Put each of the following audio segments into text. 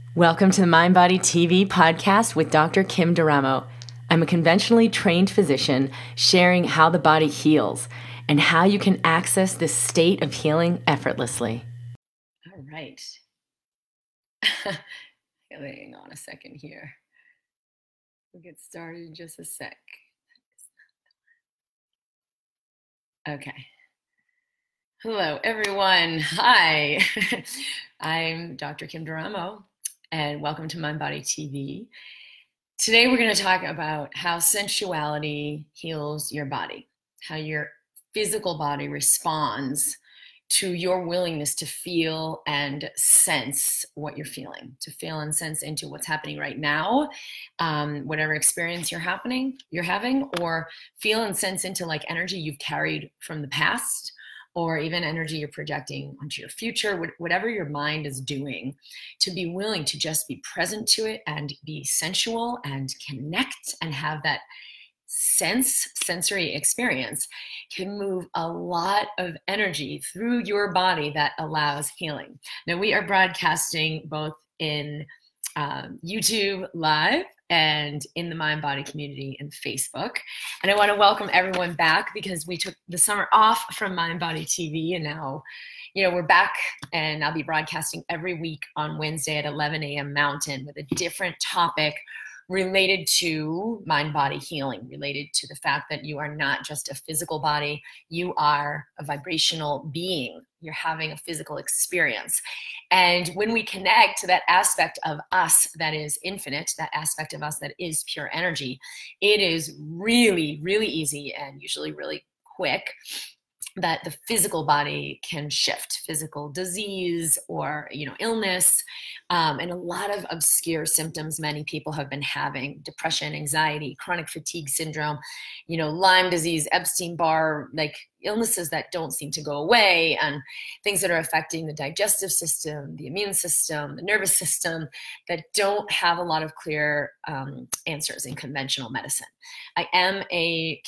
Welcome to the Mind Body TV podcast with Dr. Kim D'Eramo. I'm a conventionally trained physician sharing how the body heals and how you can access this state of healing effortlessly. All right. Hang on a second here. We'll get started in just a sec. Okay. Hello, everyone. Hi. I'm Dr. Kim D'Eramo, and welcome to Mind Body TV. Today, we're going to talk about how sensuality heals your body, how your physical body responds to your willingness to feel and sense what you're feeling, to feel and sense into what's happening right now, whatever experience you're having, or feel and sense into like energy you've carried from the past, or even energy you're projecting onto your future, whatever your mind is doing, to be willing to just be present to it and be sensual and connect and have that sensory experience can move a lot of energy through your body that allows healing. Now, we are broadcasting both in YouTube Live and in the Mind Body community and Facebook. And I want to welcome everyone back because we took the summer off from Mind Body TV, and now, we're back, and I'll be broadcasting every week on Wednesday at 11 a.m. Mountain with a different topic related to mind-body healing, related to the fact that you are not just a physical body, you are a vibrational being. You're having a physical experience. And when we connect to that aspect of us that is infinite, that aspect of us that is pure energy, it is really, really easy and usually really quick that the physical body can shift. Physical disease or illness, and a lot of obscure symptoms many people have been having: depression, anxiety, chronic fatigue syndrome, Lyme disease, Epstein-Barr, like illnesses that don't seem to go away, and things that are affecting the digestive system, the immune system, the nervous system, that don't have a lot of clear answers in conventional medicine. I am a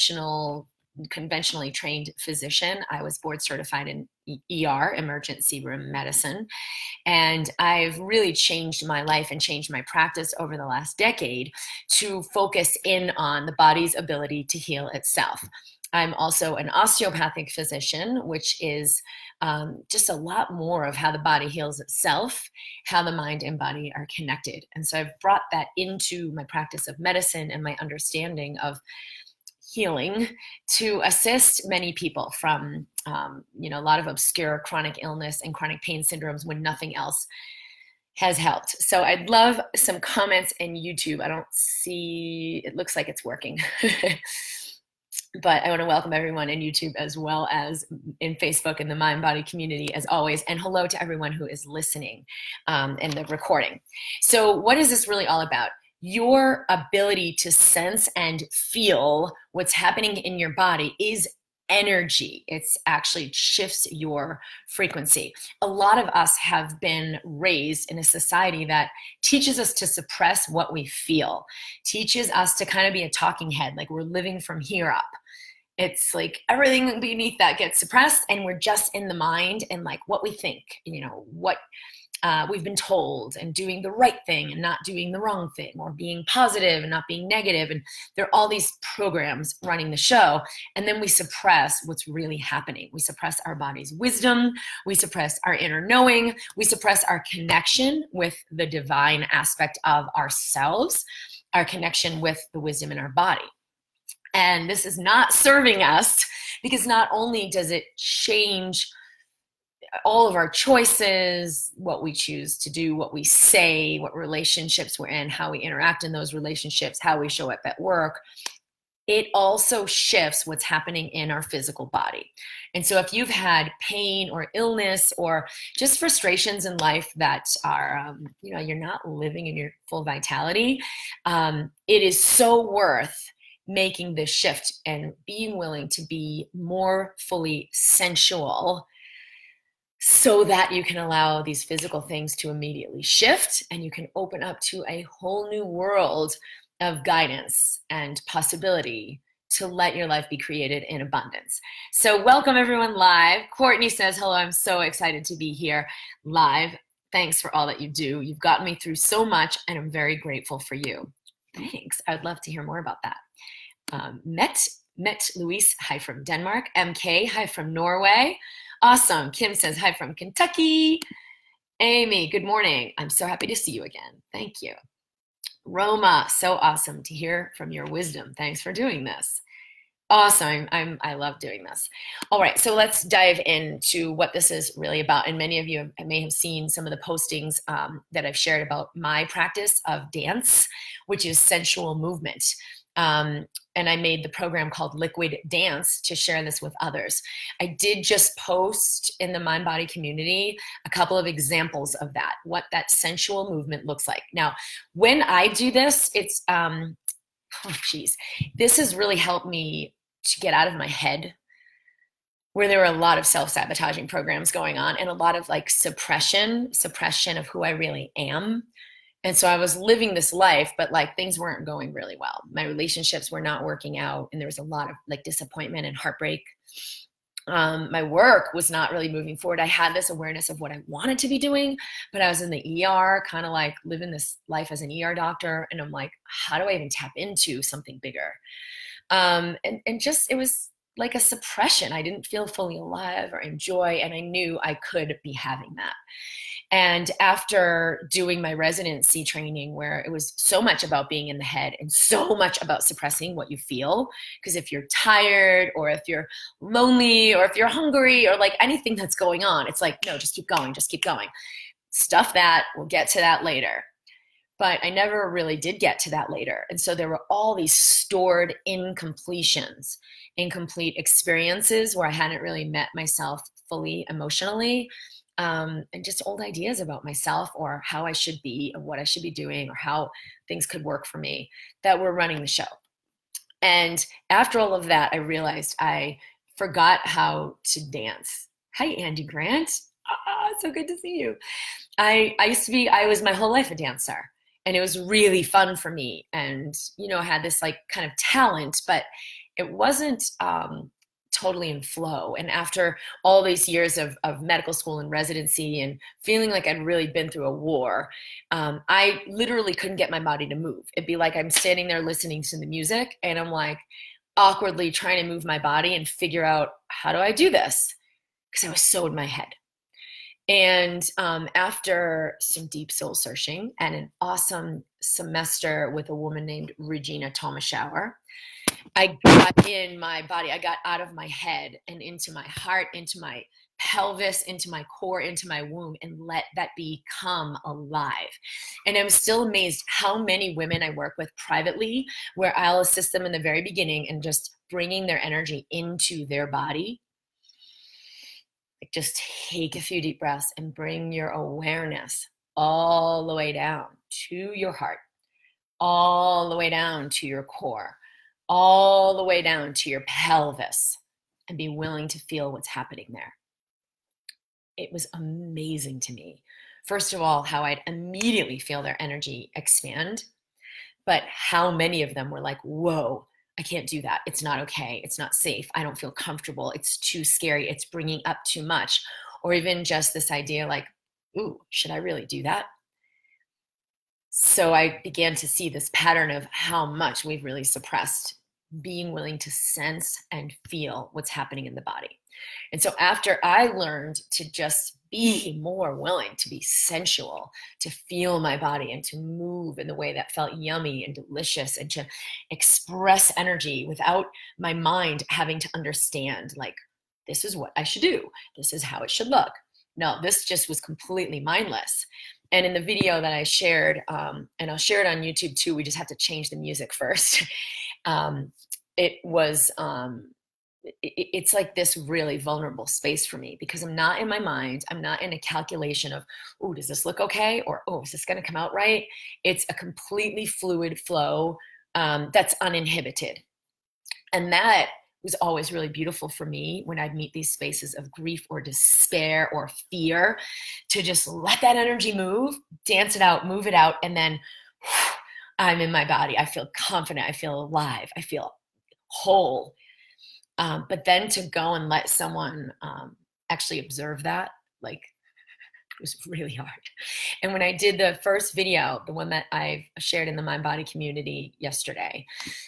conventionally trained physician. I was board certified in ER, emergency room medicine, and I've really changed my life and changed my practice over the last decade to focus in on the body's ability to heal itself. I'm also an osteopathic physician, which is just a lot more of how the body heals itself, how the mind and body are connected. And so I've brought that into my practice of medicine and my understanding of healing to assist many people from, a lot of obscure chronic illness and chronic pain syndromes when nothing else has helped. So I'd love some comments in YouTube. I don't see, it looks like it's working. But I want to welcome everyone in YouTube as well as in Facebook and the Mind Body community as always. And hello to everyone who is listening in the recording. So what is this really all about? Your ability to sense and feel what's happening in your body is energy. It's actually shifts your frequency. A lot of us have been raised in a society that teaches us to suppress what we feel, teaches us to kind of be a talking head, like we're living from here up. It's like everything beneath that gets suppressed, and we're just in the mind and like what we think, what we've been told, and doing the right thing and not doing the wrong thing, or being positive and not being negative. And there are all these programs running the show. And then we suppress what's really happening. We suppress our body's wisdom. We suppress our inner knowing. We suppress our connection with the divine aspect of ourselves, our connection with the wisdom in our body. And this is not serving us, because not only does it change all of our choices, what we choose to do, what we say, what relationships we're in, how we interact in those relationships, how we show up at work, it also shifts what's happening in our physical body. And so if you've had pain or illness or just frustrations in life that are, you're not living in your full vitality, it is so worth making this shift and being willing to be more fully sensual, so that you can allow these physical things to immediately shift, and you can open up to a whole new world of guidance and possibility to let your life be created in abundance. So welcome everyone live. Courtney says, hello, I'm so excited to be here live. Thanks for all that you do. You've gotten me through so much, and I'm very grateful for you. Thanks. I would love to hear more about that. Met Luis, hi from Denmark. MK, hi from Norway. Awesome. Kim says, hi from Kentucky. Amy, good morning. I'm so happy to see you again. Thank you. Roma, so awesome to hear from your wisdom. Thanks for doing this. Awesome. I love doing this. All right, so let's dive into what this is really about. And many of you may have seen some of the postings that I've shared about my practice of dance, which is sensual movement. And I made the program called Liquid Dance to share this with others. I did just post in the Mind Body community a couple of examples of that, what that sensual movement looks like. Now, when I do this, it's, this has really helped me to get out of my head, where there were a lot of self-sabotaging programs going on and a lot of like suppression of who I really am. And so I was living this life, but like things weren't going really well. My relationships were not working out, and there was a lot of like disappointment and heartbreak. My work was not really moving forward. I had this awareness of what I wanted to be doing, but I was in the ER, kind of like living this life as an ER doctor. And I'm like, how do I even tap into something bigger? And just, it was like a suppression. I didn't feel fully alive or enjoy, and I knew I could be having that. And after doing my residency training, where it was so much about being in the head and so much about suppressing what you feel, because if you're tired or if you're lonely or if you're hungry or like anything that's going on, it's like, no, just keep going, just keep going. Stuff that, we'll get to that later. But I never really did get to that later. And so there were all these stored incompletions, incomplete experiences where I hadn't really met myself fully emotionally. And just old ideas about myself or how I should be or what I should be doing or how things could work for me that were running the show. And after all of that, I realized I forgot how to dance. Hi, Andy Grant. So good to see you. I was my whole life a dancer, and it was really fun for me. And, you know, I had this like kind of talent, but it wasn't, totally in flow. And after all these years of medical school and residency and feeling like I'd really been through a war, I literally couldn't get my body to move. It'd be like I'm standing there listening to the music and I'm like awkwardly trying to move my body and figure out, how do I do this? Because I was so in my head. And after some deep soul searching and an awesome semester with a woman named Regina Thomashauer, I got in my body. I got out of my head and into my heart, into my pelvis, into my core, into my womb, and let that become alive. And I'm still amazed how many women I work with privately, where I'll assist them in the very beginning and just bringing their energy into their body. Like, just take a few deep breaths and bring your awareness all the way down to your heart, all the way down to your core, all the way down to your pelvis, and be willing to feel what's happening there. It was amazing to me. First of all, how I'd immediately feel their energy expand, but how many of them were like, whoa, I can't do that. It's not okay. It's not safe. I don't feel comfortable. It's too scary. It's bringing up too much. Or even just this idea like, ooh, should I really do that? So I began to see this pattern of how much we've really suppressed being willing to sense and feel what's happening in the body. And so after I learned to just be more willing to be sensual, to feel my body and to move in the way that felt yummy and delicious, and to express energy without my mind having to understand, like, this is what I should do, this is how it should look. No, this just was completely mindless. And in the video that I shared, and I'll share it on YouTube too, we just have to change the music first. It's like this really vulnerable space for me, because I'm not in my mind. I'm not in a calculation of, oh, does this look okay? Or, oh, is this going to come out right? It's a completely fluid flow that's uninhibited. And that was always really beautiful for me when I'd meet these spaces of grief or despair or fear, to just let that energy move, dance it out, move it out, and then whew, I'm in my body. I feel confident. I feel alive. I feel whole. But then to go and let someone actually observe that, like, was really hard. And when I did the first video, the one that I shared in the Mind Body community yesterday,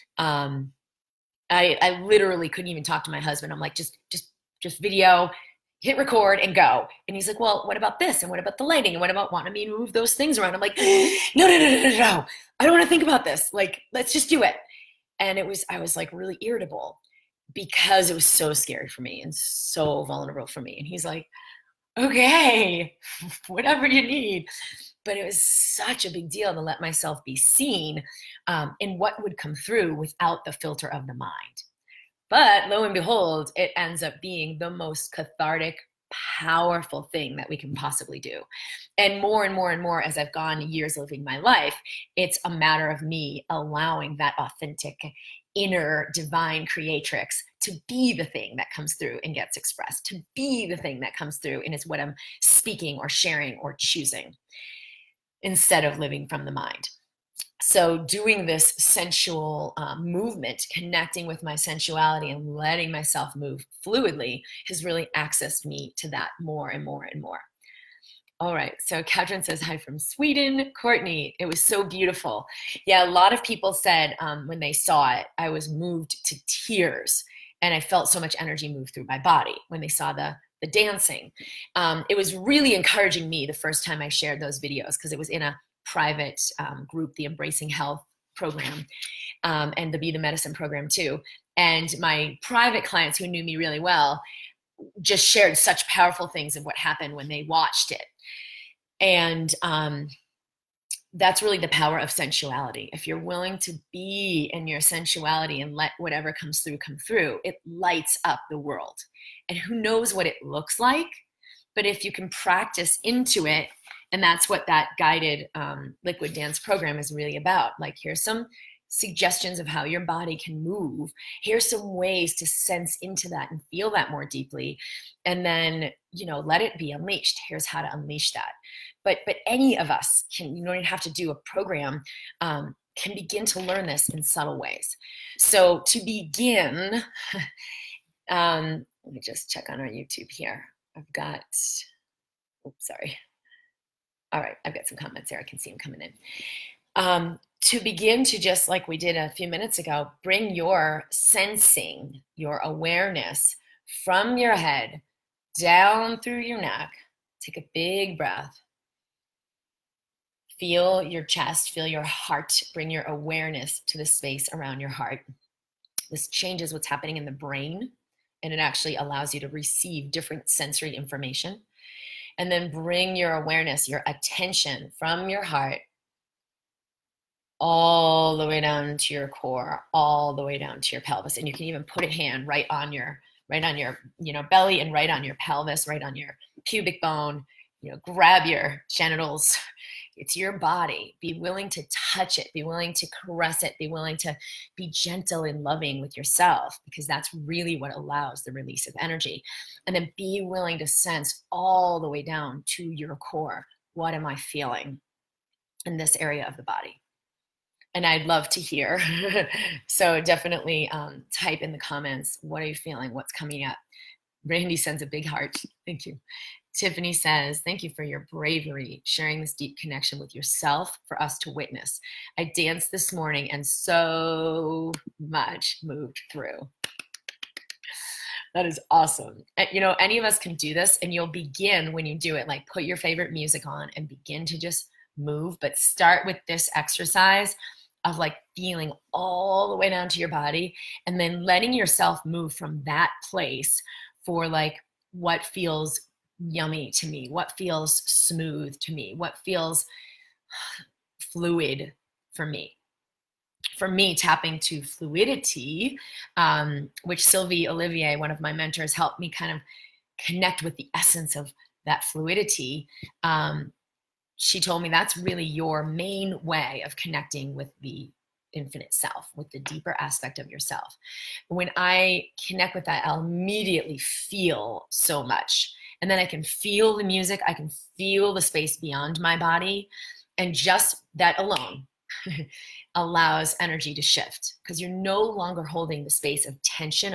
I literally couldn't even talk to my husband. I'm like, just video, hit record and go. And he's like, well, what about this? And what about the lighting? And what about wanting me to move those things around? I'm like, no. I don't want to think about this. Like, let's just do it. And I was like really irritable because it was so scary for me and so vulnerable for me. And he's like, okay, whatever you need. But it was such a big deal to let myself be seen in what would come through without the filter of the mind. But lo and behold, it ends up being the most cathartic, powerful thing that we can possibly do. And more and more as I've gone years living my life, it's a matter of me allowing that authentic inner divine creatrix to be the thing that comes through and gets expressed, to be the thing that comes through and is what I'm speaking or sharing or choosing, instead of living from the mind. So doing this sensual movement, connecting with my sensuality and letting myself move fluidly has really accessed me to that more and more and more. All right, so Katrin says hi from Sweden. Courtney, it was so beautiful. Yeah, a lot of people said when they saw it, I was moved to tears and I felt so much energy move through my body when they saw the dancing. It was really encouraging me the first time I shared those videos because it was in a private group, the Embracing Health program, and the Be the Medicine program too. And my private clients who knew me really well just shared such powerful things of what happened when they watched it. And that's really the power of sensuality. If you're willing to be in your sensuality and let whatever comes through come through, it lights up the world. And who knows what it looks like, but if you can practice into it, and that's what that guided liquid dance program is really about. Like, here's some suggestions of how your body can move. Here's some ways to sense into that and feel that more deeply. And then, let it be unleashed. Here's how to unleash that. But any of us can, you don't even have to do a program, can begin to learn this in subtle ways. So to begin, let me just check on our YouTube here. I've got, oops, sorry. All right, I've got some comments there. I can see them coming in. To begin to, just like we did a few minutes ago, bring your sensing, your awareness from your head down through your neck. Take a big breath. Feel your chest, feel your heart. Bring your awareness to the space around your heart. This changes what's happening in the brain, and it actually allows you to receive different sensory information. And then bring your awareness, your attention from your heart all the way down to your core, all the way down to your pelvis. And you can even put a hand right on your belly and right on your pelvis, right on your pubic bone. Grab your genitals. It's your body. Be willing to touch it. Be willing to caress it. Be willing to be gentle and loving with yourself, because that's really what allows the release of energy. And then be willing to sense all the way down to your core. What am I feeling in this area of the body? And I'd love to hear. So definitely type in the comments, what are you feeling? What's coming up? Randy sends a big heart. Thank you. Tiffany says, thank you for your bravery, sharing this deep connection with yourself for us to witness. I danced this morning and so much moved through. That is awesome. Any of us can do this, and you'll begin when you do it, like put your favorite music on and begin to just move, but start with this exercise of like feeling all the way down to your body and then letting yourself move from that place for like what feels yummy to me, what feels smooth to me, what feels fluid for me. For me, tapping to fluidity, which Sylvie Olivier, one of my mentors, helped me kind of connect with the essence of that fluidity. She told me that's really your main way of connecting with the infinite self, with the deeper aspect of yourself. When I connect with that, I'll immediately feel so much. And then I can feel the music, I can feel the space beyond my body. And just that alone allows energy to shift, because you're no longer holding the space of tension of like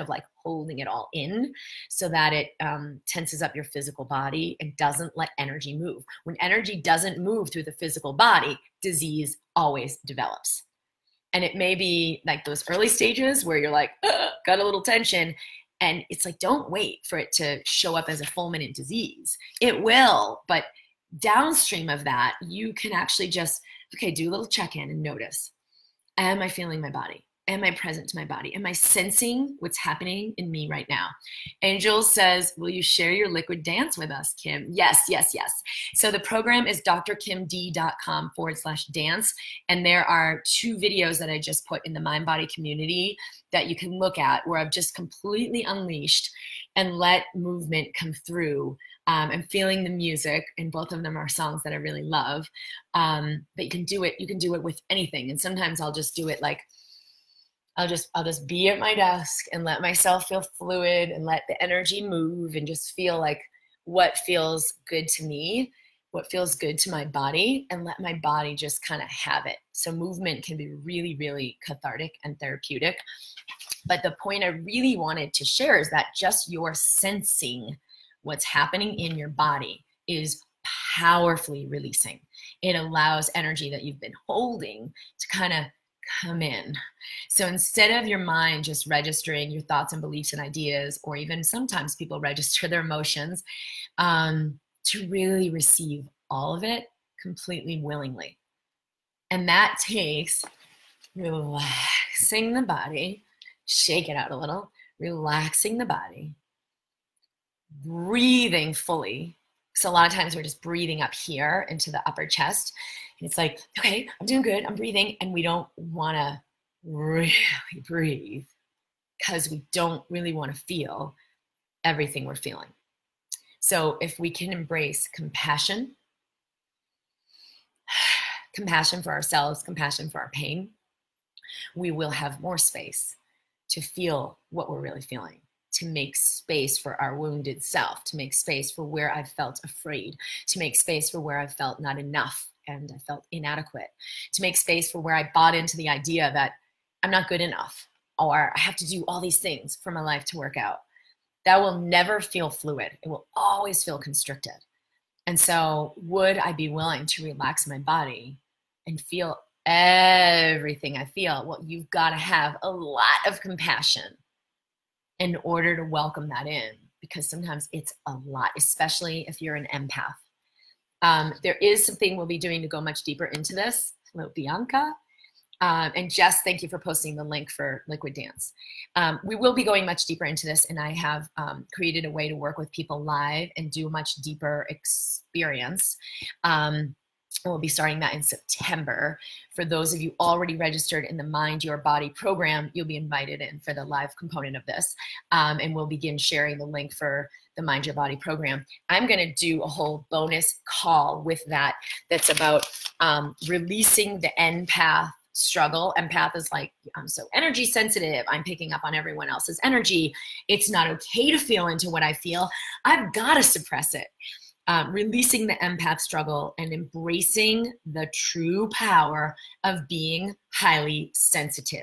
holding it all in so that it tenses up your physical body and doesn't let energy move. When energy doesn't move through the physical body, disease always develops. And it may be like those early stages where you're like, got a little tension. And it's like, don't wait for it to show up as a fulminant disease. It will, but downstream of that, you can actually just, okay, do a little check-in and notice, am I feeling my body? Am I present to my body? Am I sensing what's happening in me right now? Angel says, will you share your liquid dance with us, Kim? Yes, yes, yes. So the program is drkimd.com/dance. And there are 2 videos that I just put in the Mind Body community that you can look at where I've just completely unleashed and let movement come through. I'm feeling the music, and both of them are songs that I really love. But you can do it with anything. And sometimes I'll just do it like, I'll just be at my desk and let myself feel fluid and let the energy move and just feel like what feels good to me, what feels good to my body, and let my body just kind of have it. So movement can be really, really cathartic and therapeutic. But the point I really wanted to share is that just your sensing what's happening in your body is powerfully releasing. It allows energy that you've been holding to kind of come in. So instead of your mind just registering your thoughts and beliefs and ideas, or even sometimes people register their emotions, to really receive all of it completely willingly. And that takes relaxing the body, shake it out a little, relaxing the body, breathing fully. So a lot of times we're just breathing up here into the upper chest. And it's like, okay, I'm doing good, I'm breathing. And we don't want to really breathe because we don't really want to feel everything we're feeling. So if we can embrace compassion for ourselves, compassion for our pain, we will have more space to feel what we're really feeling, to make space for our wounded self, to make space for where I felt afraid, to make space for where I felt not enough and I felt inadequate, to make space for where I bought into the idea that I'm not good enough or I have to do all these things for my life to work out. That will never feel fluid. It will always feel constricted. And so would I be willing to relax my body and feel everything I feel? Well, you've got to have a lot of compassion in order to welcome that in, because sometimes it's a lot, especially if you're an empath. There is something we'll be doing to go much deeper into this. Hello, Bianca. And Jess, thank you for posting the link for Liquid Dance. We will be going much deeper into this, and I have created a way to work with people live and do a much deeper experience. We'll be starting that in September. For those of you already registered in the Mind Your Body program, you'll be invited in for the live component of this. And we'll begin sharing the link for the Mind Your Body program. I'm going to do a whole bonus call with that that's about releasing the empath struggle. Empath is like, I'm so energy sensitive. I'm picking up on everyone else's energy. It's not okay to feel into what I feel. I've got to suppress it. Releasing the empath struggle and embracing the true power of being highly sensitive.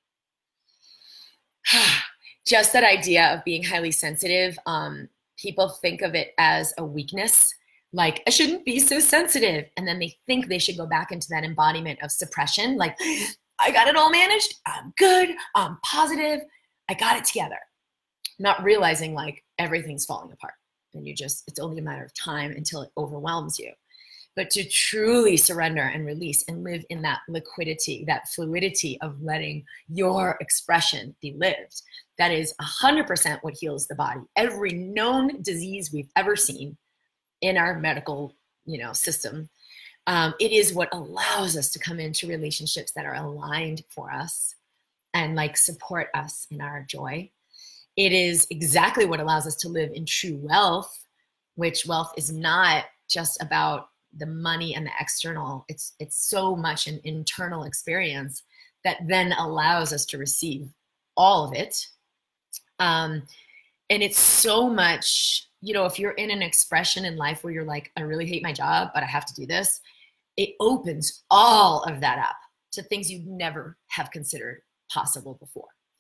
Just that idea of being highly sensitive, people think of it as a weakness, like I shouldn't be so sensitive. And then they think they should go back into that embodiment of suppression, like I got it all managed, I'm good, I'm positive, I got it together. Not realizing like everything's falling apart. And it's only a matter of time until it overwhelms you. But to truly surrender and release and live in that liquidity, that fluidity of letting your expression be lived, that is 100% what heals the body. Every known disease we've ever seen in our medical, system, it is what allows us to come into relationships that are aligned for us and like support us in our joy. It is exactly what allows us to live in true wealth, which wealth is not just about the money and the external. It's so much an internal experience that then allows us to receive all of it. And it's so much, if you're in an expression in life where you're like, I really hate my job, but I have to do this, it opens all of that up to things you'd never have considered possible before.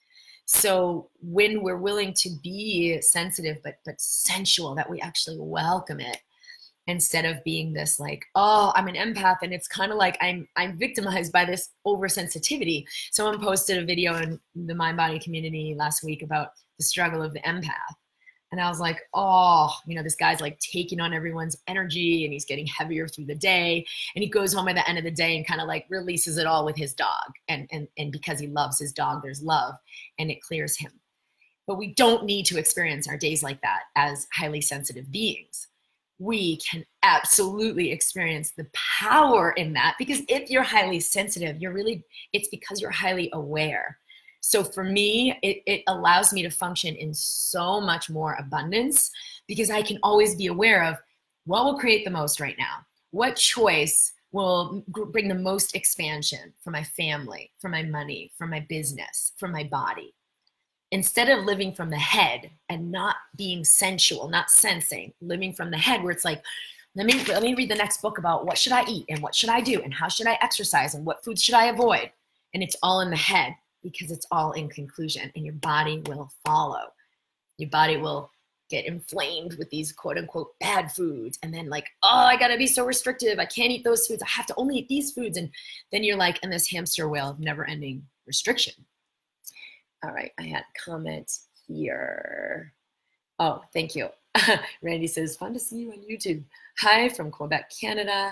So when we're willing to be sensitive but sensual, that we actually welcome it, instead of being this like, oh, I'm an empath, and it's kind of like I'm victimized by this oversensitivity. Someone posted a video in the Mind Body community last week about the struggle of the empath. And I was like, oh, this guy's like taking on everyone's energy, and he's getting heavier through the day. And he goes home at the end of the day and kind of like releases it all with his dog. And because he loves his dog, there's love, and it clears him. But we don't need to experience our days like that as highly sensitive beings. We can absolutely experience the power in that, because if you're highly sensitive, it's because you're highly aware. So for me, it allows me to function in so much more abundance, because I can always be aware of what will create the most right now. What choice will bring the most expansion for my family, for my money, for my business, for my body. Instead of living from the head and not being sensual, not sensing, living from the head where it's like, let me read the next book about what should I eat and what should I do and how should I exercise and what foods should I avoid. And it's all in the head, because it's all in conclusion, and your body will follow. Your body will get inflamed with these quote unquote bad foods, and then like, oh, I gotta be so restrictive. I can't eat those foods. I have to only eat these foods. And then you're like in this hamster wheel of never ending restriction. All right, I had a comment here. Oh, thank you. Randy says, fun to see you on YouTube. Hi from Quebec, Canada.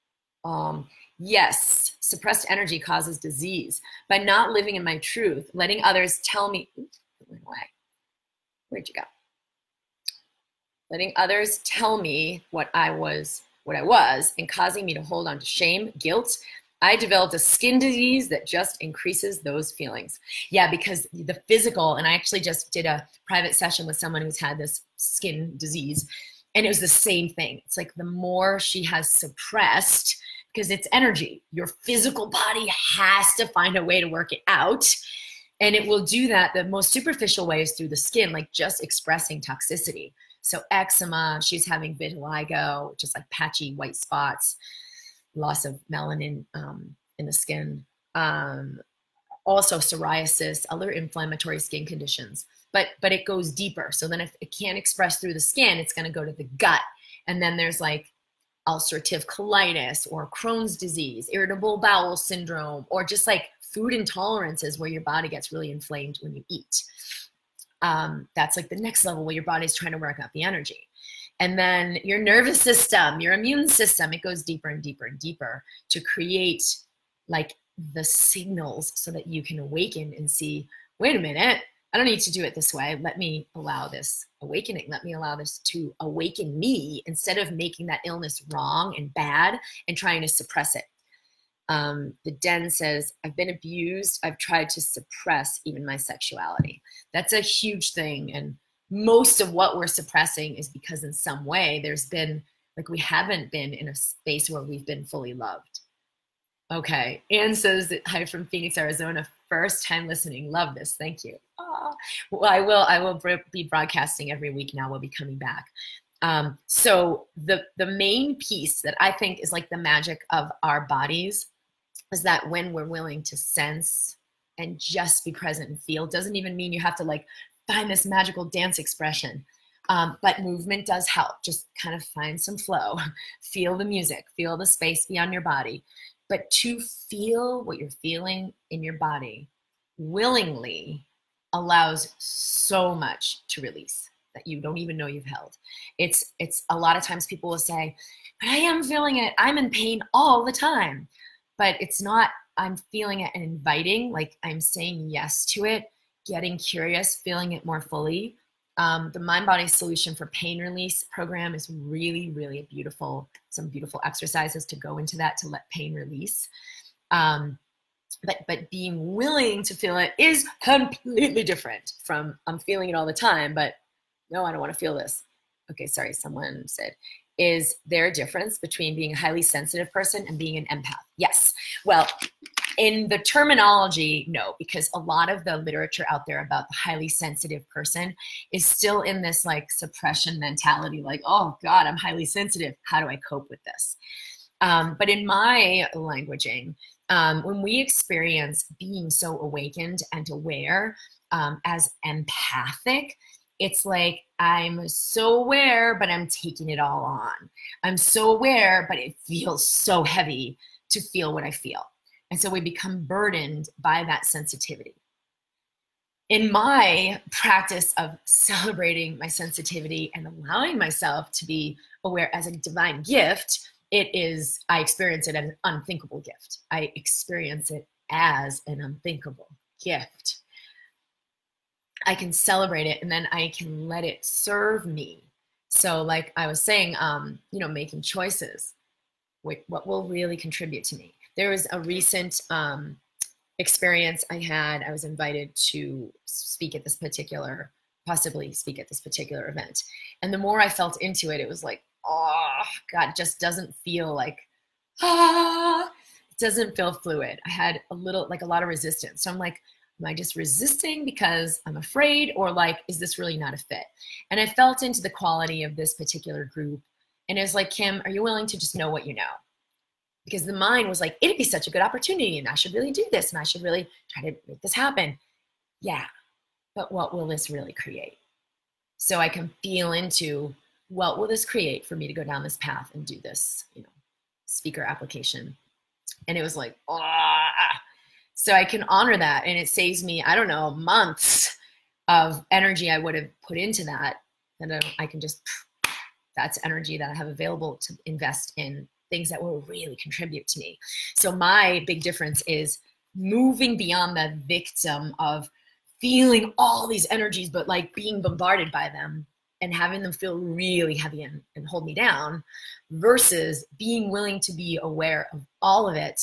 Yes, suppressed energy causes disease. By not living in my truth, letting others tell me, oops, it went away. Where'd you go? Letting others tell me what I was, and causing me to hold on to shame, guilt, I developed a skin disease that just increases those feelings. Yeah, because the physical, and I actually just did a private session with someone who's had this skin disease, and it was the same thing. It's like the more she has suppressed, because it's energy, your physical body has to find a way to work it out. And it will do that. The most superficial way is through the skin, like just expressing toxicity. So eczema, she's having vitiligo, which is like patchy white spots, loss of melanin in the skin, also psoriasis, other inflammatory skin conditions. But it goes deeper. So then if it can't express through the skin, it's going to go to the gut. And then there's like ulcerative colitis or Crohn's disease, irritable bowel syndrome, or just like food intolerances where your body gets really inflamed when you eat. That's like the next level where your body's trying to work out the energy. And then your nervous system, your immune system, it goes deeper and deeper and deeper to create like the signals so that you can awaken and see, wait a minute, I don't need to do it this way. Let me allow this awakening. Let me allow this to awaken me, instead of making that illness wrong and bad and trying to suppress it. The Den says, I've been abused. I've tried to suppress even my sexuality. That's a huge thing. And most of what we're suppressing is because in some way there's been, like, we haven't been in a space where we've been fully loved. Okay. Anne says, hi from Phoenix, Arizona. First time listening. Love this. Thank you. Oh. Well, I will be broadcasting every week now. We'll be coming back. So the main piece that I think is like the magic of our bodies is that when we're willing to sense and just be present and feel, doesn't even mean you have to like find this magical dance expression. But movement does help. Just kind of find some flow, feel the music, feel the space beyond your body. But to feel what you're feeling in your body willingly allows so much to release that you don't even know you've held. It's a lot of times people will say, but I am feeling it. I'm in pain all the time. But it's not, I'm feeling it and inviting, like I'm saying yes to it, getting curious, feeling it more fully. The Mind Body Solution for Pain Release program is really, really beautiful. Some beautiful exercises to go into that to let pain release. But being willing to feel it is completely different from I'm feeling it all the time, but no, I don't want to feel this. Okay, sorry, someone said, is there a difference between being a highly sensitive person and being an empath? Yes. Well, in the terminology, no, because a lot of the literature out there about the highly sensitive person is still in this like suppression mentality, like, oh God, I'm highly sensitive. How do I cope with this? But in my languaging, when we experience being so awakened and aware as empathic, it's like I'm so aware, but I'm taking it all on. I'm so aware, but it feels so heavy to feel what I feel. And so we become burdened by that sensitivity. In my practice of celebrating my sensitivity and allowing myself to be aware as a divine gift, I experience it as an unthinkable gift. I experience it as an unthinkable gift. I can celebrate it and then I can let it serve me. So like I was saying, making choices. What will really contribute to me? There was a recent experience I had. I was invited to possibly speak at this particular event. And the more I felt into it, it was like, oh God, it just doesn't feel like, it doesn't feel fluid. I had a lot of resistance. So I'm like, am I just resisting because I'm afraid, or like, is this really not a fit? And I felt into the quality of this particular group. And it was like, Kim, are you willing to just know what you know? Because the mind was like, it'd be such a good opportunity and I should really do this and I should really try to make this happen. Yeah, but what will this really create? So I can feel into, what will this create for me to go down this path and do this, speaker application? And it was like, so I can honor that. And it saves me, I don't know, months of energy I would have put into that. And I can just, that's energy that I have available to invest in things that will really contribute to me. So my big difference is moving beyond the victim of feeling all these energies, but like being bombarded by them and having them feel really heavy and hold me down, versus being willing to be aware of all of it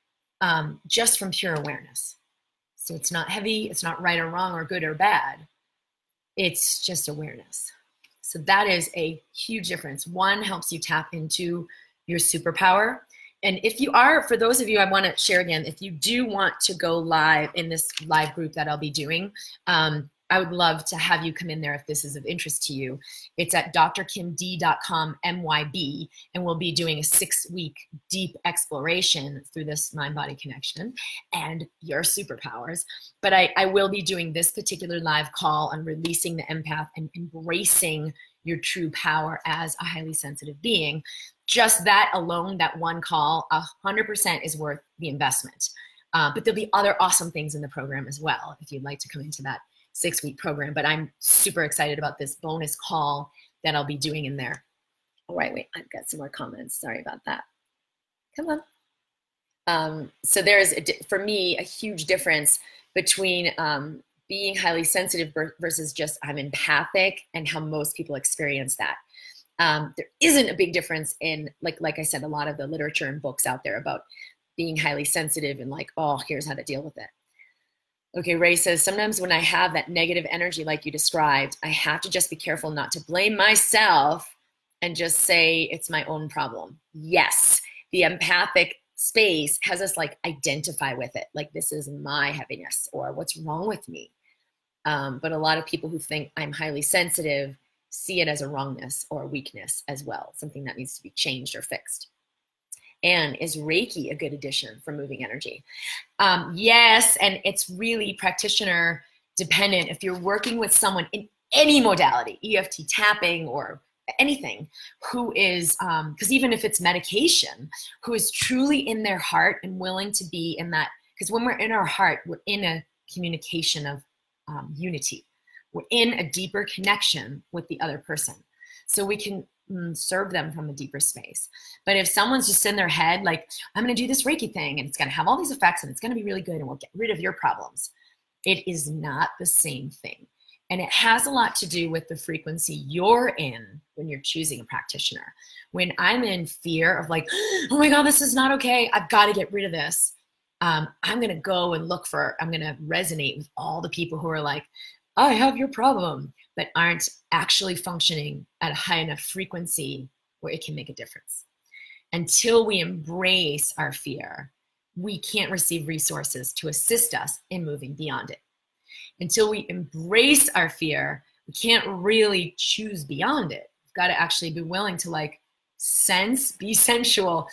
just from pure awareness. So it's not heavy, it's not right or wrong or good or bad. It's just awareness. So that is a huge difference. One helps you tap into your superpower. And if you are, for those of you, I want to share again, if you do want to go live in this live group that I'll be doing, I would love to have you come in there if this is of interest to you. It's at drkimd.com MYB, and we'll be doing a 6-week deep exploration through this mind-body connection and your superpowers. But I will be doing this particular live call on releasing the empath and embracing your true power as a highly sensitive being. Just that alone, that one call, 100% is worth the investment. But there'll be other awesome things in the program as well if you'd like to come into that 6-week program. But I'm super excited about this bonus call that I'll be doing in there. All right, wait, I've got some more comments. Sorry about that. Come on. So there is, for me, a huge difference between being highly sensitive versus just I'm empathic, and how most people experience that. There isn't a big difference in, like I said, a lot of the literature and books out there about being highly sensitive and like, oh, here's how to deal with it. Okay, Ray says, sometimes when I have that negative energy like you described, I have to just be careful not to blame myself and just say it's my own problem. Yes, the empathic space has us like identify with it, like this is my heaviness or what's wrong with me. But a lot of people who think I'm highly sensitive see it as a wrongness or a weakness as well, something that needs to be changed or fixed. And is Reiki a good addition for moving energy? Yes, and it's really practitioner dependent. If you're working with someone in any modality, EFT tapping or anything, who is, because even if it's medication, who is truly in their heart and willing to be in that, because when we're in our heart, we're in a communication of unity. We're in a deeper connection with the other person. So we can serve them from a deeper space. But if someone's just in their head, like, I'm going to do this Reiki thing and it's going to have all these effects and it's going to be really good and we'll get rid of your problems, it is not the same thing. And it has a lot to do with the frequency you're in when you're choosing a practitioner. When I'm in fear of like, oh my God, this is not okay, I've got to get rid of this. I'm going to go and I'm going to resonate with all the people who are like, I have your problem, but aren't actually functioning at a high enough frequency where it can make a difference. Until we embrace our fear, we can't receive resources to assist us in moving beyond it. Until we embrace our fear, we can't really choose beyond it. We've got to actually be willing to like sense, be sensual,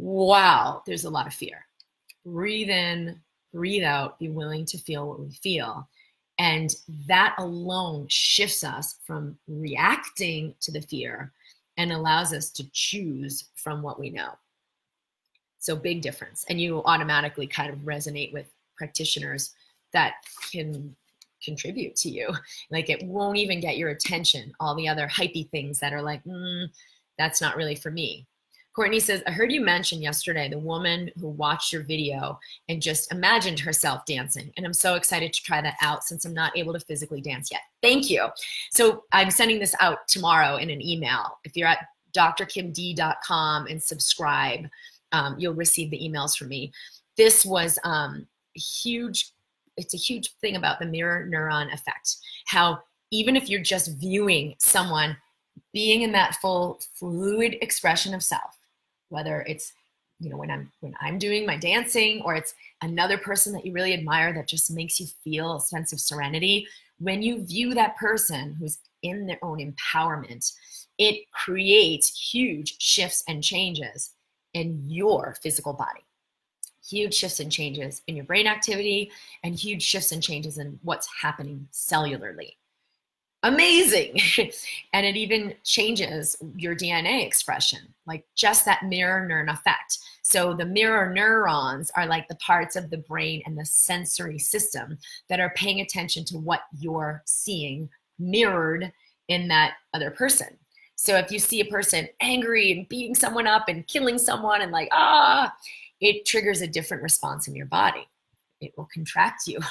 wow, there's a lot of fear. Breathe in, breathe out, be willing to feel what we feel. And that alone shifts us from reacting to the fear and allows us to choose from what we know. So big difference. And you automatically kind of resonate with practitioners that can contribute to you. Like it won't even get your attention. All the other hypey things that are like, that's not really for me. Courtney says, I heard you mention yesterday the woman who watched your video and just imagined herself dancing. And I'm so excited to try that out since I'm not able to physically dance yet. Thank you. So I'm sending this out tomorrow in an email. If you're at drkimd.com and subscribe, you'll receive the emails from me. This was huge. It's a huge thing about the mirror neuron effect. How even if you're just viewing someone being in that full fluid expression of self, whether it's, when I'm doing my dancing, or it's another person that you really admire that just makes you feel a sense of serenity, when you view that person who's in their own empowerment, it creates huge shifts and changes in your physical body. Huge shifts and changes in your brain activity, and huge shifts and changes in what's happening cellularly. Amazing. And it even changes your DNA expression, like just that mirror neuron effect. So the mirror neurons are like the parts of the brain and the sensory system that are paying attention to what you're seeing mirrored in that other person. So if you see a person angry and beating someone up and killing someone and like, it triggers a different response in your body. It will contract you.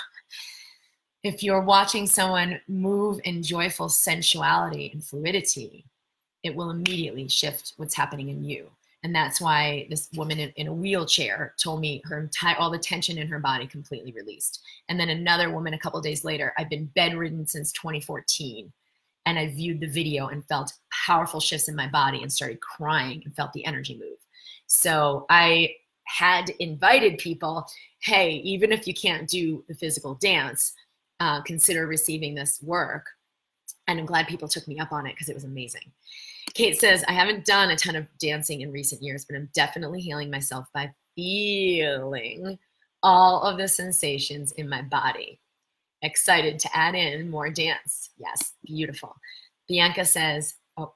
If you're watching someone move in joyful sensuality and fluidity, it will immediately shift what's happening in you. And that's why this woman in a wheelchair told me all the tension in her body completely released. And then another woman a couple of days later, I've been bedridden since 2014. And I viewed the video and felt powerful shifts in my body and started crying and felt the energy move. So I had invited people, hey, even if you can't do the physical dance, consider receiving this work. And I'm glad people took me up on it because it was amazing. Kate says, I haven't done a ton of dancing in recent years, but I'm definitely healing myself by feeling all of the sensations in my body. Excited to add in more dance. Yes, beautiful. Bianca says,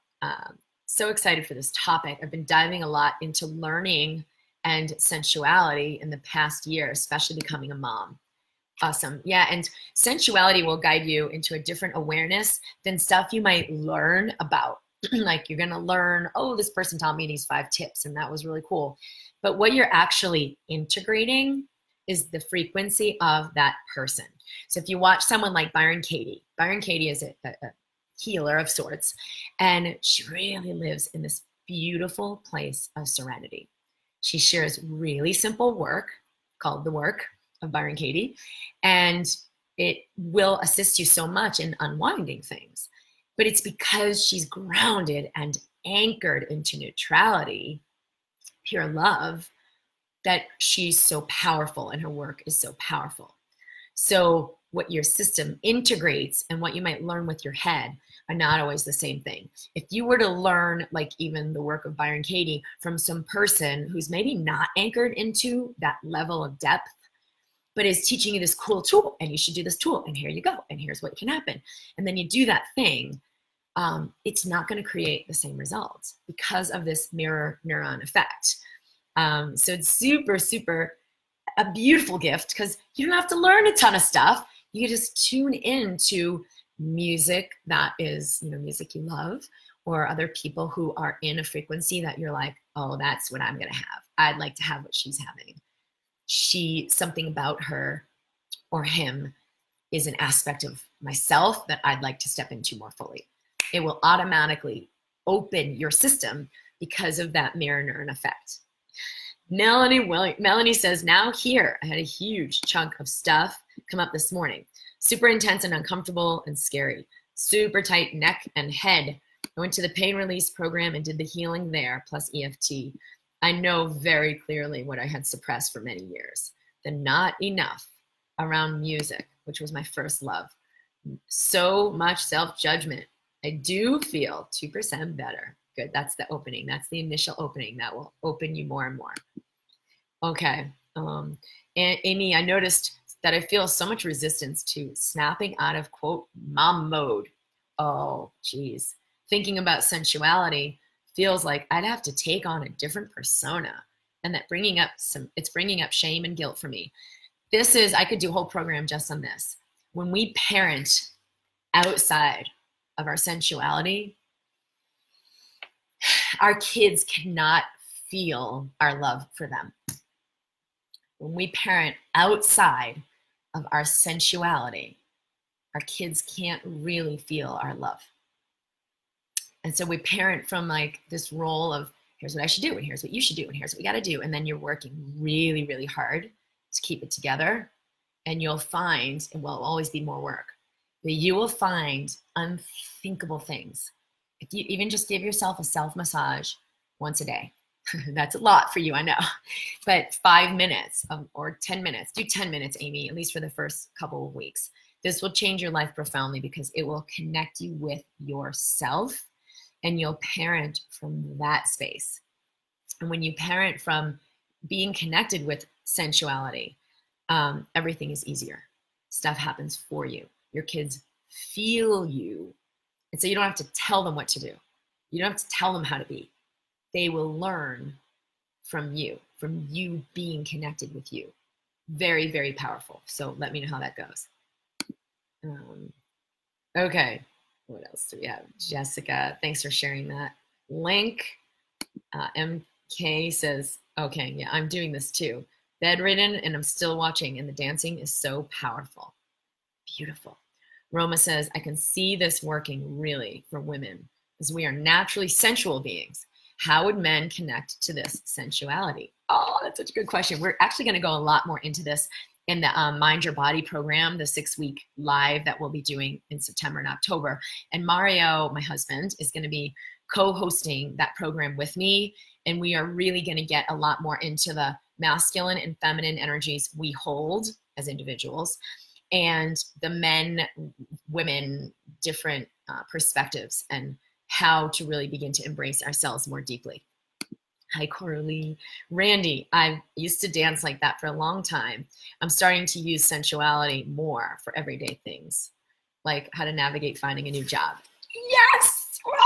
so excited for this topic. I've been diving a lot into learning and sensuality in the past year, especially becoming a mom. Awesome. Yeah. And sensuality will guide you into a different awareness than stuff you might learn about. Like you're going to learn, this person taught me these 5 tips and that was really cool. But what you're actually integrating is the frequency of that person. So if you watch someone like Byron Katie is a healer of sorts, and she really lives in this beautiful place of serenity. She shares really simple work called The Work of Byron Katie, and it will assist you so much in unwinding things. But it's because she's grounded and anchored into neutrality, pure love, that she's so powerful and her work is so powerful. So what your system integrates and what you might learn with your head are not always the same thing. If you were to learn, like even the work of Byron Katie, from some person who's maybe not anchored into that level of depth, but is teaching you this cool tool, and you should do this tool, and here you go, and here's what can happen. And then you do that thing, it's not going to create the same results because of this mirror neuron effect. So it's super, super a beautiful gift because you don't have to learn a ton of stuff. You can just tune into music that is, music you love, or other people who are in a frequency that you're like, oh, that's what I'm going to have. I'd like to have what she's having. Something about her or him is an aspect of myself that I'd like to step into more fully. It will automatically open your system because of that mirror neuron effect. Melanie says, now here, I had a huge chunk of stuff come up this morning. Super intense and uncomfortable and scary. Super tight neck and head. I went to the pain release program and did the healing there, plus EFT. I know very clearly what I had suppressed for many years. The not enough around music, which was my first love. So much self-judgment. I do feel 2% better. Good. That's the opening. That's the initial opening that will open you more and more. Okay. And Amy, I noticed that I feel so much resistance to snapping out of, quote, mom mode. Oh, geez. Thinking about sensuality feels like I'd have to take on a different persona, and that it's bringing up shame and guilt for me. I could do a whole program just on this. When we parent outside of our sensuality, our kids cannot feel our love for them. When we parent outside of our sensuality, our kids can't really feel our love. And so we parent from like this role of, here's what I should do, and here's what you should do, and here's what we got to do. And then you're working really, really hard to keep it together. And you'll find, it will always be more work, but you will find unthinkable things. If you even just give yourself a self massage once a day, that's a lot for you, I know, but 5 minutes or 10 minutes, do 10 minutes, Amy, at least for the first couple of weeks. This will change your life profoundly because it will connect you with yourself, and you'll parent from that space. And when you parent from being connected with sensuality, everything is easier. Stuff happens for you. Your kids feel you. And so you don't have to tell them what to do. You don't have to tell them how to be. They will learn from you being connected with you. Very, very powerful. So let me know how that goes. Okay. What else do we have? Jessica, thanks for sharing that link. MK says, okay, yeah, I'm doing this too. Bedridden and I'm still watching, and the dancing is so powerful. Beautiful. Roma says, I can see this working really for women because we are naturally sensual beings. How would men connect to this sensuality? Oh, that's such a good question. We're actually going to go a lot more into this in the Mind Your Body program, the 6-week live that we'll be doing in September and October. And Mario, my husband, is going to be co-hosting that program with me. And we are really going to get a lot more into the masculine and feminine energies we hold as individuals, and the men, women, different perspectives, and how to really begin to embrace ourselves more deeply. Hi, Coralie. Randy, I used to dance like that for a long time. I'm starting to use sensuality more for everyday things, like how to navigate finding a new job. Yes!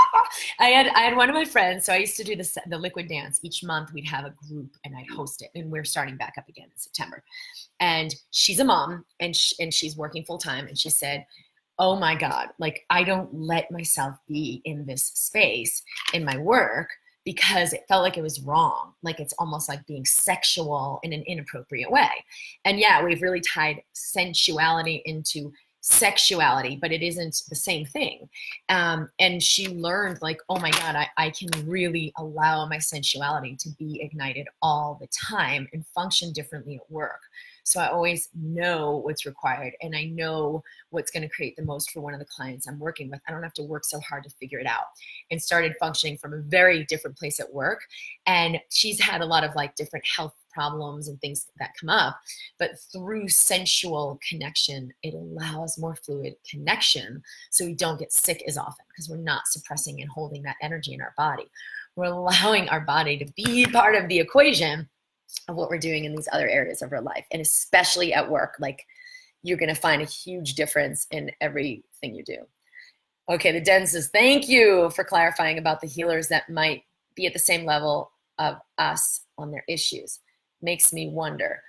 I had one of my friends, so I used to do the liquid dance. Each month we'd have a group and I'd host it, and we're starting back up again in September. And she's a mom, and she's working full time, and she said, oh my God, like I don't let myself be in this space in my work because it felt like it was wrong. Like it's almost like being sexual in an inappropriate way. And yeah, we've really tied sensuality into sexuality, but it isn't the same thing. And she learned like, oh my God, I can really allow my sensuality to be ignited all the time and function differently at work. So I always know what's required, and I know what's going to create the most for one of the clients I'm working with. I don't have to work so hard to figure it out, and started functioning from a very different place at work. And she's had a lot of like different health problems and things that come up, but through sensual connection, it allows more fluid connection. So we don't get sick as often because we're not suppressing and holding that energy in our body. We're allowing our body to be part of the equation of what we're doing in these other areas of our life, and especially at work. Like you're going to find a huge difference in everything you do. Okay, the Den says, thank you for clarifying about the healers that might be at the same level of us on their issues. Makes me wonder.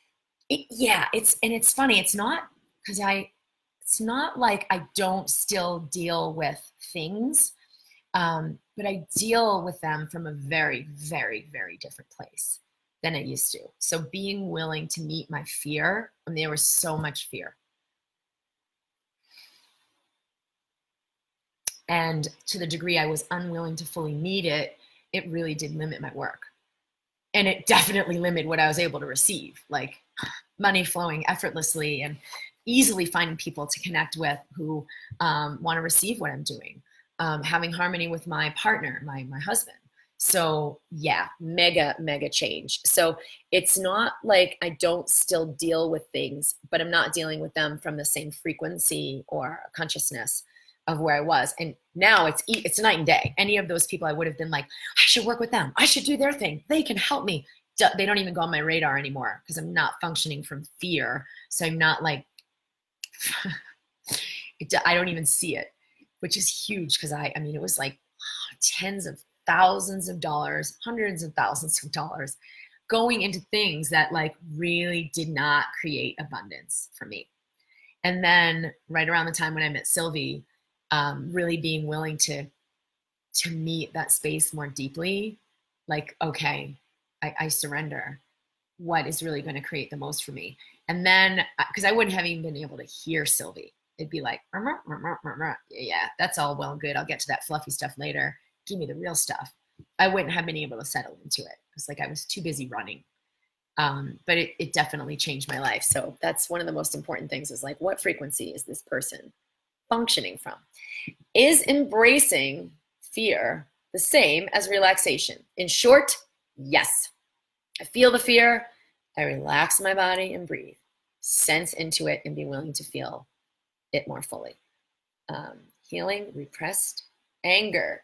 It's funny. It's not like I don't still deal with things, but I deal with them from a very, very, very different place than I used to. So being willing to meet my fear, and there was so much fear. And to the degree I was unwilling to fully meet it, it really did limit my work. And it definitely limited what I was able to receive, like money flowing effortlessly and easily finding people to connect with who want to receive what I'm doing, having harmony with my partner, my husband. So yeah, mega, mega change. So it's not like I don't still deal with things, but I'm not dealing with them from the same frequency or consciousness of where I was. And now it's night and day. Any of those people I would have been like, I should work with them. I should do their thing. They can help me. They don't even go on my radar anymore because I'm not functioning from fear. So I'm not like, I don't even see it, which is huge because I mean, it was like tens of thousands of dollars, hundreds of thousands of dollars going into things that like really did not create abundance for me. And then right around the time when I met Sylvie, really being willing to meet that space more deeply, like, okay, I surrender. What is really going to create the most for me? And then, because I wouldn't have even been able to hear Sylvie. It'd be like, yeah, that's all well and good. I'll get to that fluffy stuff later. Give me the real stuff. I wouldn't have been able to settle into it. It's like I was too busy running. But it definitely changed my life. So that's one of the most important things is like, what frequency is this person functioning from? Is embracing fear the same as relaxation? In short, yes. I feel the fear. I relax my body and breathe, sense into it, and be willing to feel it more fully. Healing repressed anger.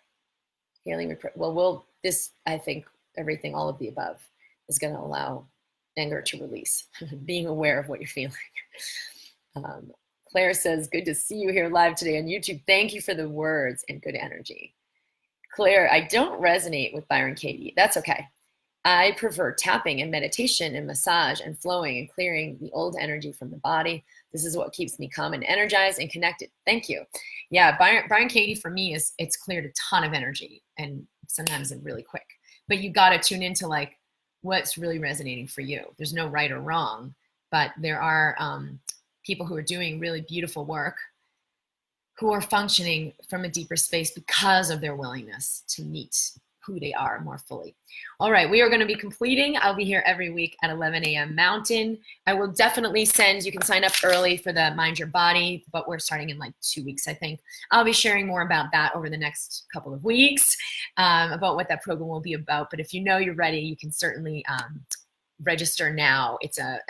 I think everything, all of the above is going to allow anger to release, being aware of what you're feeling. Claire says, good to see you here live today on YouTube. Thank you for the words and good energy. Claire, I don't resonate with Byron Katie. That's okay. I prefer tapping and meditation and massage and flowing and clearing the old energy from the body. This is what keeps me calm and energized and connected. Thank you. Yeah, Byron Katie for me it's cleared a ton of energy and sometimes really quick. But you got to tune into like what's really resonating for you. There's no right or wrong, but there are people who are doing really beautiful work who are functioning from a deeper space because of their willingness to meet who they are more fully. All right, we are going to be completing. I'll be here every week at 11 a.m. Mountain. I will definitely you can sign up early for the Mind Your Body, but we're starting in like 2 weeks, I think. I'll be sharing more about that over the next couple of weeks, about what that program will be about. But if you know you're ready, you can certainly register now. It's at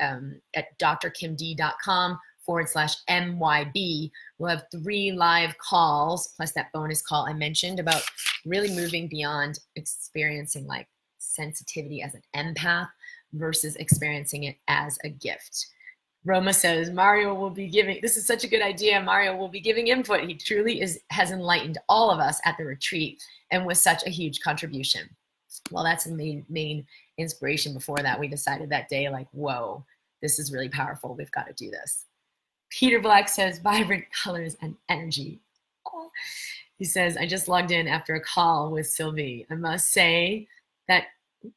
drkimd.com/MYB. We'll have 3 live calls plus that bonus call I mentioned about really moving beyond experiencing like sensitivity as an empath versus experiencing it as a gift. Roma says, Mario will be giving, this is such a good idea. Mario will be giving input. He truly has enlightened all of us at the retreat and was such a huge contribution. Well, that's the main inspiration. Before that, we decided that day, like, whoa, this is really powerful. We've got to do this. Peter Black says, vibrant colors and energy. Oh. He says, I just logged in after a call with Sylvie. I must say that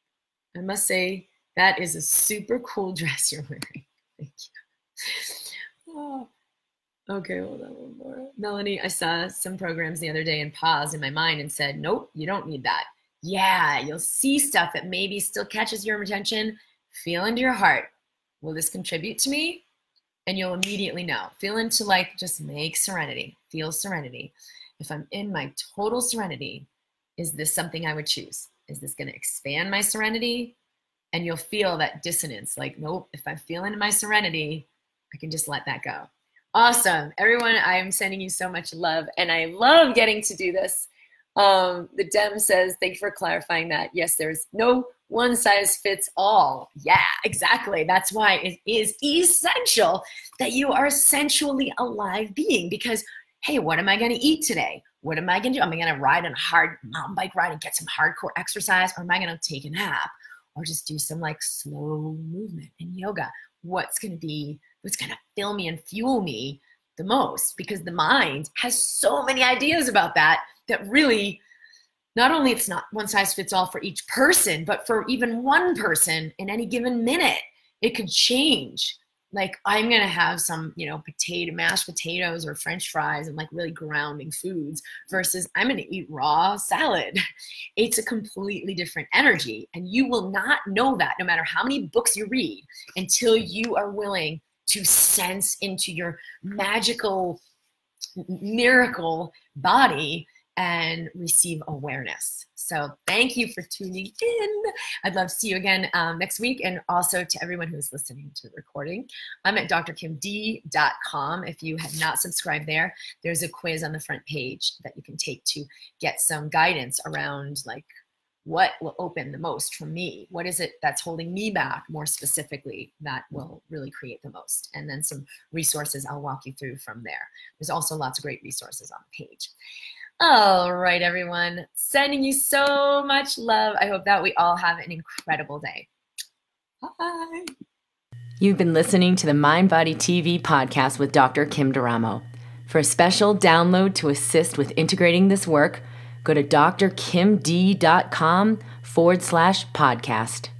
is a super cool dress you're wearing. Thank you. Oh. Okay, hold on one more. Melanie, I saw some programs the other day and paused in my mind and said, nope, you don't need that. Yeah, you'll see stuff that maybe still catches your attention. Feel into your heart. Will this contribute to me? And you'll immediately know. Feel into like, just make serenity. Feel serenity. If I'm in my total serenity, is this something I would choose? Is this going to expand my serenity? And you'll feel that dissonance. Like, nope, if I'm feeling my serenity, I can just let that go. Awesome. Everyone, I'm sending you so much love. And I love getting to do this. The Dem says, thank you for clarifying that. Yes, there's no one size fits all. Yeah, exactly. That's why it is essential that you are a sensually alive being because, hey, what am I going to eat today? What am I going to do? Am I going to ride on a hard mountain bike ride and get some hardcore exercise? Or am I going to take a nap or just do some like slow movement in yoga? What's going to fill me and fuel me the most? Because the mind has so many ideas about that really, not only it's not one size fits all for each person, but for even one person in any given minute, it could change. Like I'm going to have some, mashed potatoes or French fries and like really grounding foods versus I'm going to eat raw salad. It's a completely different energy. And you will not know that no matter how many books you read until you are willing to sense into your magical miracle body and receive awareness. So thank you for tuning in. I'd love to see you again next week. And also to everyone who's listening to the recording, I'm at drkimd.com. If you have not subscribed there, there's a quiz on the front page that you can take to get some guidance around like what will open the most for me? What is it that's holding me back more specifically that will really create the most? And then some resources I'll walk you through from there. There's also lots of great resources on the page. All right, everyone. Sending you so much love. I hope that we all have an incredible day. Bye. You've been listening to the Mind Body TV podcast with Dr. Kim D'Eramo. For a special download to assist with integrating this work, go to drkimd.com/podcast.